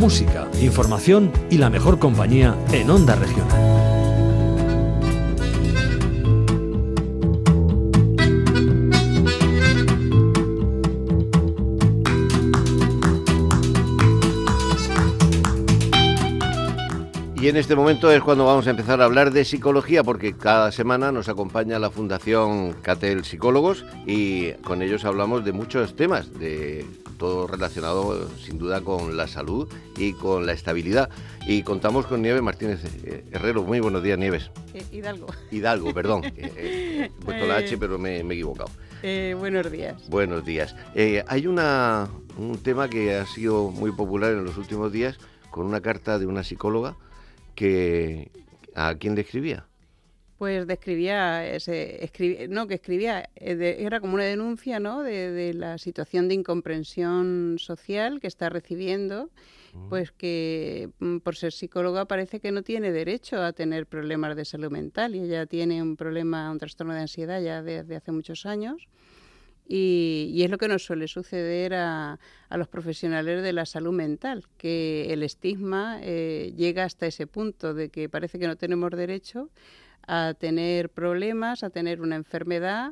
música, información y la mejor compañía en Onda Regional. Y en este momento es cuando vamos a empezar a hablar de psicología, porque cada semana nos acompaña la Fundación Catel Psicólogos y con ellos hablamos de muchos temas, de todo relacionado sin duda con la salud y con la estabilidad. Y contamos con Nieves Martínez Herrero. Muy buenos días, Nieves. Hidalgo, perdón. He puesto la H, pero me he equivocado. Buenos días. Buenos días. Hay un tema que ha sido muy popular en los últimos días, con una carta de una psicóloga ¿a quién le escribía? Pues escribía, era como una denuncia, ¿no?, de la situación de incomprensión social que está recibiendo, pues que por ser psicóloga parece que no tiene derecho a tener problemas de salud mental, y ella tiene un trastorno de ansiedad ya desde hace muchos años. Y es lo que nos suele suceder a los profesionales de la salud mental, que el estigma llega hasta ese punto de que parece que no tenemos derecho a tener problemas, a tener una enfermedad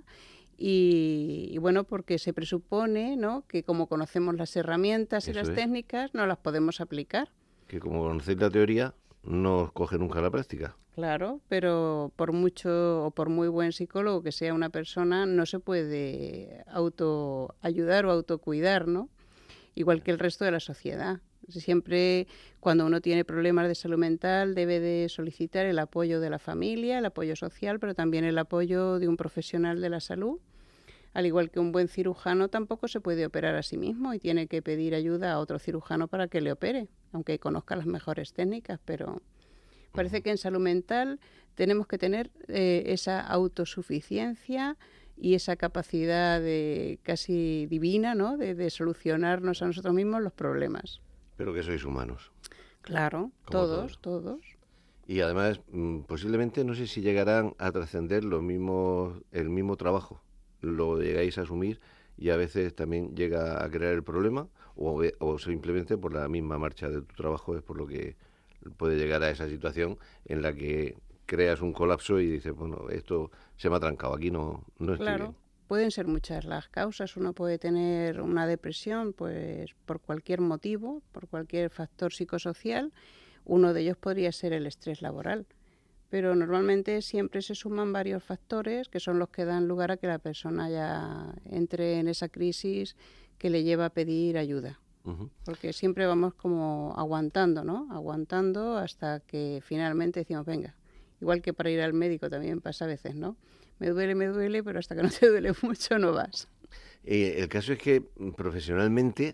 y bueno, porque se presupone, ¿no?, que como conocemos las herramientas y las técnicas, no las podemos aplicar. Que como conocéis la teoría, no os coge nunca la práctica. Claro, pero por mucho o por muy buen psicólogo que sea una persona, no se puede autoayudar o autocuidar, ¿no? Igual que el resto de la sociedad. Siempre cuando uno tiene problemas de salud mental debe de solicitar el apoyo de la familia, el apoyo social, pero también el apoyo de un profesional de la salud. Al igual que un buen cirujano tampoco se puede operar a sí mismo y tiene que pedir ayuda a otro cirujano para que le opere, aunque conozca las mejores técnicas, pero parece que en salud mental tenemos que tener esa autosuficiencia y esa capacidad casi divina, ¿no?, de solucionarnos a nosotros mismos los problemas. Pero que sois humanos. Claro, todos. Y además, posiblemente, no sé si llegarán a trascender el mismo trabajo. Lo llegáis a asumir y a veces también llega a crear el problema o simplemente por la misma marcha de tu trabajo es por lo que puede llegar a esa situación en la que creas un colapso y dices, bueno, esto se me ha trancado, aquí no estoy Claro, bien. pueden ser muchas las causas. Uno puede tener una depresión pues por cualquier motivo, por cualquier factor psicosocial. Uno de ellos podría ser el estrés laboral. Pero normalmente siempre se suman varios factores que son los que dan lugar a que la persona ya entre en esa crisis que le lleva a pedir ayuda. Porque siempre vamos como aguantando, ¿no? Aguantando hasta que finalmente decimos, venga. Igual que para ir al médico también pasa a veces, ¿no? Me duele, pero hasta que no te duele mucho no vas. El caso es que profesionalmente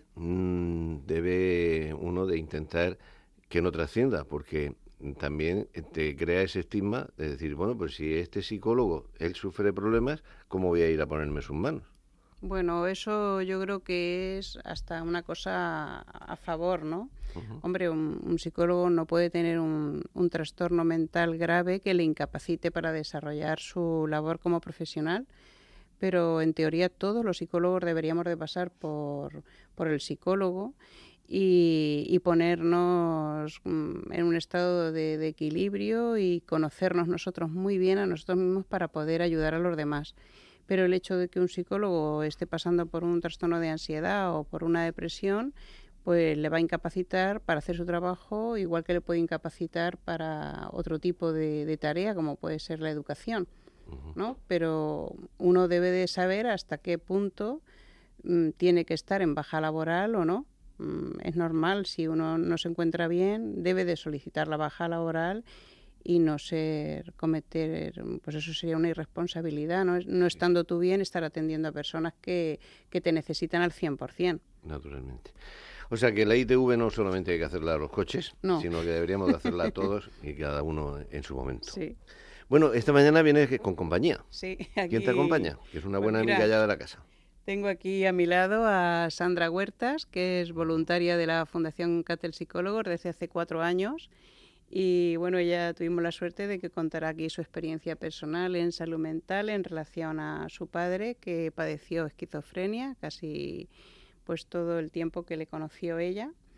debe uno de intentar que no trascienda, porque también te crea ese estigma de decir, bueno, pues si este psicólogo, él sufre problemas, ¿cómo voy a ir a ponerme en sus manos? Bueno, eso yo creo que es hasta una cosa a favor, ¿no? Hombre, un psicólogo no puede tener un trastorno mental grave que le incapacite para desarrollar su labor como profesional, pero en teoría todos los psicólogos deberíamos de pasar por el psicólogo y ponernos en un estado de equilibrio y conocernos nosotros muy bien a nosotros mismos para poder ayudar a los demás. Pero el hecho de que un psicólogo esté pasando por un trastorno de ansiedad o por una depresión, pues le va a incapacitar para hacer su trabajo, igual que le puede incapacitar para otro tipo de tarea, como puede ser la educación, ¿no? Pero uno debe de saber hasta qué punto tiene que estar en baja laboral o no. Es normal, si uno no se encuentra bien, debe de solicitar la baja laboral y no cometer, pues eso sería una irresponsabilidad, no estando tú bien, estar atendiendo a personas que te necesitan al 100%. Naturalmente. O sea que la ITV no solamente hay que hacerla a los coches, sino que deberíamos de hacerla a todos y cada uno en su momento. Sí. Bueno, esta mañana vienes con compañía. Sí, aquí... ¿Quién te acompaña? Que es una buena amiga ya de la casa. Tengo aquí a mi lado a Sandra Huertas, que es voluntaria de la Fundación Catel Psicólogos desde hace 4 años. Y bueno, ya tuvimos la suerte de que contará aquí su experiencia personal en salud mental en relación a su padre, que padeció esquizofrenia casi pues todo el tiempo que le conoció ella.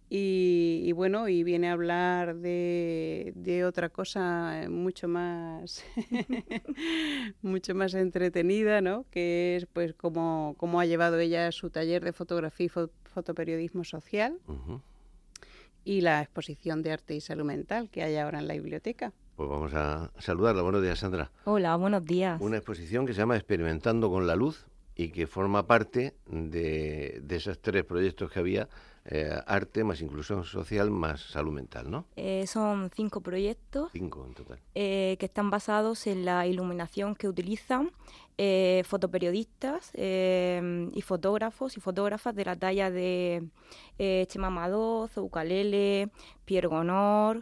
Y bueno, y viene a hablar de otra cosa mucho más mucho más entretenida, ¿no? Que es pues cómo ha llevado ella su taller de fotografía y fotoperiodismo social y la exposición de arte y salud mental que hay ahora en la biblioteca. Pues vamos a saludarla. Buenos días, Sandra. Hola, buenos días. Una exposición que se llama Experimentando con la Luz y que forma parte de esos 3 proyectos que había, arte más inclusión social más salud mental, ¿no? Son 5 proyectos. 5 en total. Que están basados en la iluminación que utilizan fotoperiodistas y fotógrafos y fotógrafas de la talla de Chema Madoz, Ucalele, Pierre Gonor,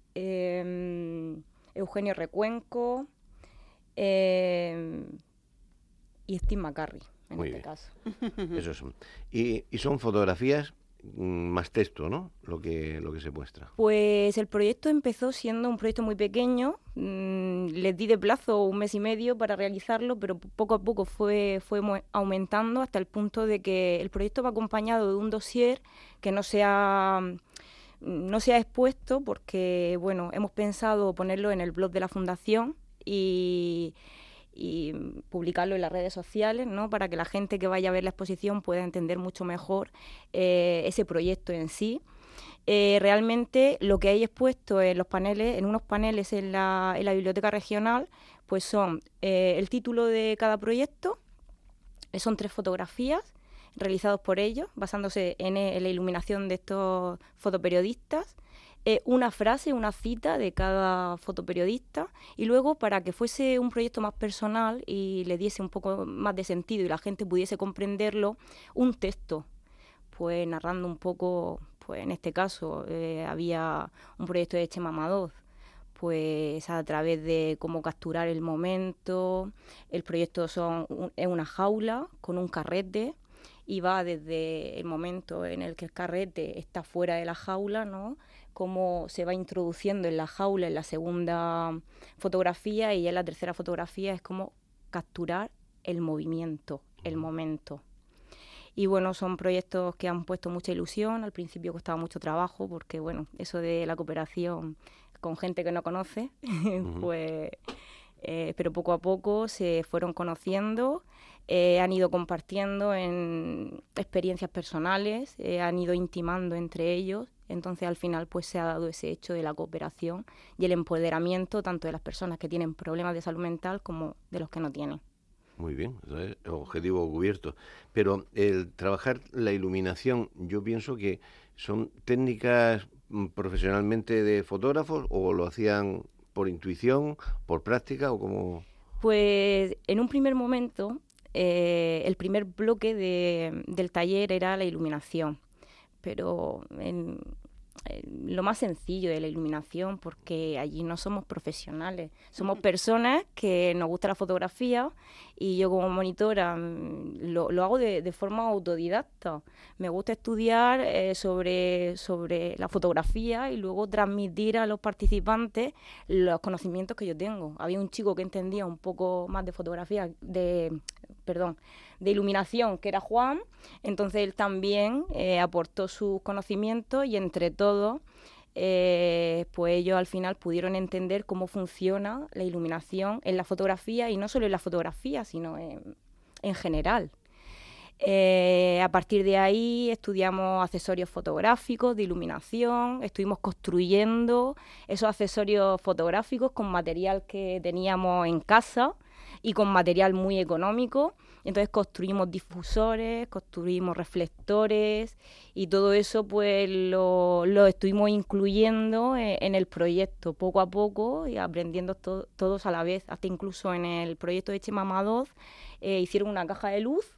Eugenio Recuenco y Steve McCurry, en Muy este bien. caso. Eso son. Y son fotografías más texto, ¿no? Lo que se muestra. Pues el proyecto empezó siendo un proyecto muy pequeño. Les di de plazo 1 mes y medio para realizarlo, pero poco a poco fue aumentando hasta el punto de que el proyecto va acompañado de un dossier que no se ha expuesto porque, bueno, hemos pensado ponerlo en el blog de la Fundación y publicarlo en las redes sociales, ¿no? Para que la gente que vaya a ver la exposición pueda entender mucho mejor ese proyecto en sí. Realmente lo que hay expuesto en unos paneles en la biblioteca regional, pues son el título de cada proyecto, son 3 fotografías realizados por ellos, basándose en la iluminación de estos fotoperiodistas, una frase, una cita de cada fotoperiodista, y luego, para que fuese un proyecto más personal y le diese un poco más de sentido y la gente pudiese comprenderlo, un texto, pues narrando un poco, pues en este caso había un proyecto de Chema Madoz, pues a través de cómo capturar el momento. El proyecto es una jaula con un carrete y va desde el momento en el que el carrete está fuera de la jaula, ¿no? Cómo se va introduciendo en la jaula en la segunda fotografía, y en la tercera fotografía es como capturar el movimiento, el momento. Y bueno, son proyectos que han puesto mucha ilusión. Al principio costaba mucho trabajo porque, bueno, eso de la cooperación con gente que no conoce, pues, pero poco a poco se fueron conociendo, han ido compartiendo en experiencias personales, han ido intimando entre ellos. Entonces, al final, pues se ha dado ese hecho de la cooperación y el empoderamiento tanto de las personas que tienen problemas de salud mental como de los que no tienen. Muy bien, entonces, objetivo cubierto. Pero el trabajar la iluminación, yo pienso que son técnicas profesionalmente de fotógrafos, o lo hacían por intuición, por práctica, o como... Pues en un primer momento, el primer bloque del taller era la iluminación, pero lo más sencillo de la iluminación, porque allí no somos profesionales, somos personas que nos gusta la fotografía, y yo como monitora lo hago de forma autodidacta. Me gusta estudiar sobre la fotografía y luego transmitir a los participantes los conocimientos que yo tengo. Había un chico que entendía un poco más de fotografía, de iluminación, que era Juan. Entonces él también aportó sus conocimientos, y entre todos pues ellos al final pudieron entender cómo funciona la iluminación en la fotografía, y no solo en la fotografía, sino en general. A partir de ahí estudiamos accesorios fotográficos de iluminación, estuvimos construyendo esos accesorios fotográficos con material que teníamos en casa y con material muy económico. Entonces construimos difusores, construimos reflectores, y todo eso pues lo estuvimos incluyendo en el proyecto poco a poco, y aprendiendo todos a la vez. Hasta incluso en el proyecto de Chema Madoz hicieron una caja de luz.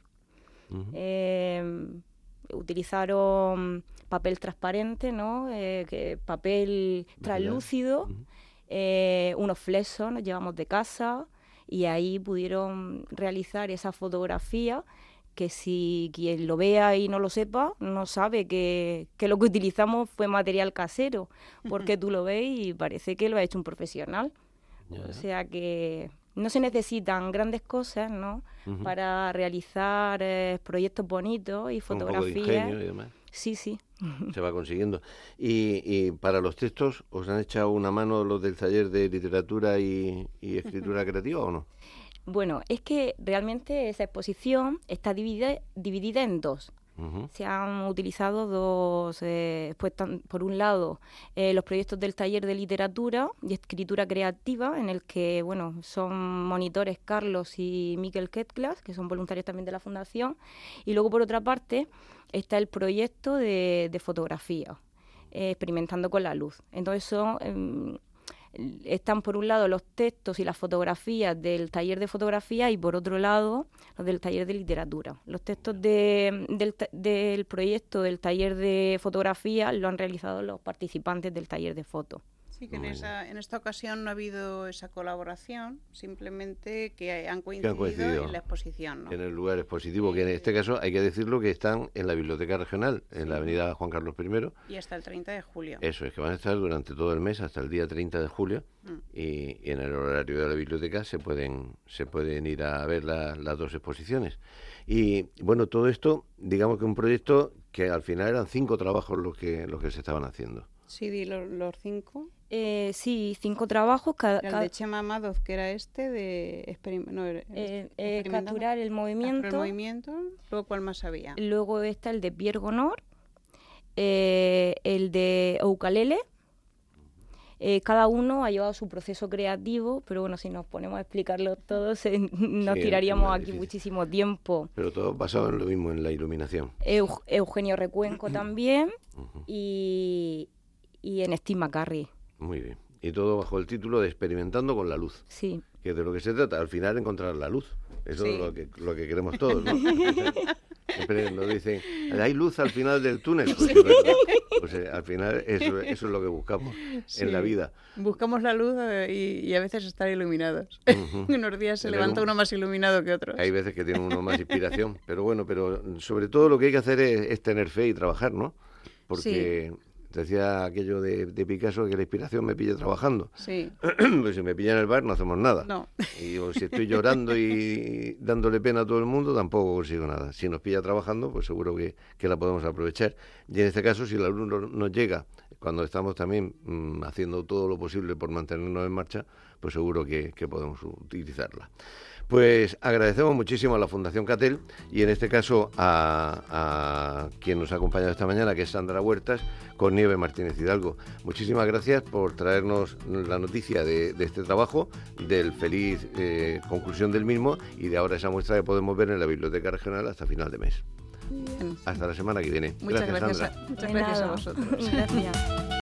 Utilizaron papel transparente, ¿no? Papel translúcido, unos flexos nos llevamos de casa, y ahí pudieron realizar esa fotografía que, si quien lo vea y no lo sepa, no sabe que lo que utilizamos fue material casero, porque tú lo ves y parece que lo ha hecho un profesional. O sea que no se necesitan grandes cosas, ¿no? Para realizar proyectos bonitos y fotografías. Un poco de ingenio y demás. Sí, sí. Se va consiguiendo. Y para los textos, ¿os han echado una mano los del taller de literatura y escritura creativa o no? Bueno, es que realmente esa exposición está dividida en dos. Se han utilizado dos, pues por un lado, los proyectos del taller de literatura y escritura creativa, en el que, bueno, son monitores Carlos y Miquel Ketglas, que son voluntarios también de la Fundación, y luego, por otra parte, está el proyecto de fotografía, experimentando con la luz. Entonces están por un lado los textos y las fotografías del taller de fotografía y por otro lado los del taller de literatura. Los textos del proyecto del taller de fotografía lo han realizado los participantes del taller de foto. Sí, que en esta ocasión no ha habido esa colaboración, simplemente que han coincidido en la exposición, ¿no? En el lugar expositivo, que en este caso hay que decirlo que están en la Biblioteca Regional, en la avenida Juan Carlos I. Y hasta el 30 de julio. Eso es, que van a estar durante todo el mes, hasta el día 30 de julio, y en el horario de la biblioteca se pueden ir a ver las dos exposiciones. Y bueno, todo esto, digamos que un proyecto que al final eran 5 trabajos los que se estaban haciendo. Sí, di los 5. Sí, 5 trabajos. El de Chema Amadoz, que era de capturar el movimiento. Luego, ¿cuál más había? Luego está el de Pierre Gonor, el de Ukulele. Cada uno ha llevado su proceso creativo, pero bueno, si nos ponemos a explicarlo todos, nos tiraríamos aquí muchísimo tiempo. Pero todo basado en lo mismo, en la iluminación. Eugenio Recuenco también, y en Steve McCurry. Muy bien. Y todo bajo el título de Experimentando con la luz. Sí. Que es de lo que se trata, al final encontrar la luz. Eso es lo que queremos todos, ¿no? Siempre nos dicen, hay luz al final del túnel. Pues, pues al final eso es lo que buscamos en la vida. Buscamos la luz y a veces estar iluminados. Unos días se levanta uno más iluminado que otros. Hay veces que tiene uno más inspiración. Pero bueno, sobre todo lo que hay que hacer es tener fe y trabajar, ¿no? Porque... Decía aquello de Picasso, que la inspiración me pilla trabajando. Sí. Pues si me pilla en el bar no hacemos nada. No. Y si estoy llorando y dándole pena a todo el mundo, tampoco consigo nada. Si nos pilla trabajando, pues seguro que la podemos aprovechar. Y en este caso, si el alumno nos llega, cuando estamos también haciendo todo lo posible por mantenernos en marcha, pues seguro que podemos utilizarla. Pues agradecemos muchísimo a la Fundación Catel y en este caso a quien nos ha acompañado esta mañana, que es Sandra Huertas, con Nieve Martínez Hidalgo. Muchísimas gracias por traernos la noticia de este trabajo, del feliz conclusión del mismo y de ahora esa muestra que podemos ver en la Biblioteca Regional hasta final de mes. Bien. Hasta la semana que viene. Muchas gracias, Sandra. Muchas gracias a vosotros. Gracias.